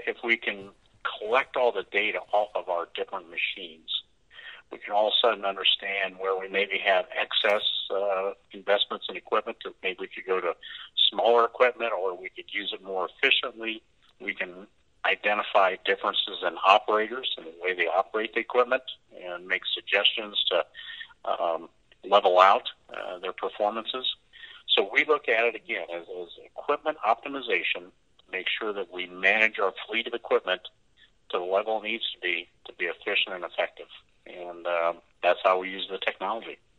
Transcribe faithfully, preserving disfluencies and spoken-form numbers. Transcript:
if we can collect all the data off of our different machines, we can all of a sudden understand where we maybe have excess uh, investments in equipment. That maybe we could go to smaller equipment, or we could use it more efficiently. We can identify differences in operators and the way they operate the equipment, and make suggestions to um, level out uh, their performances. So we look at it again as, as equipment optimization, to make sure that we manage our fleet of equipment to the level it needs to be to be efficient and effective. And um, that's how we use the technology.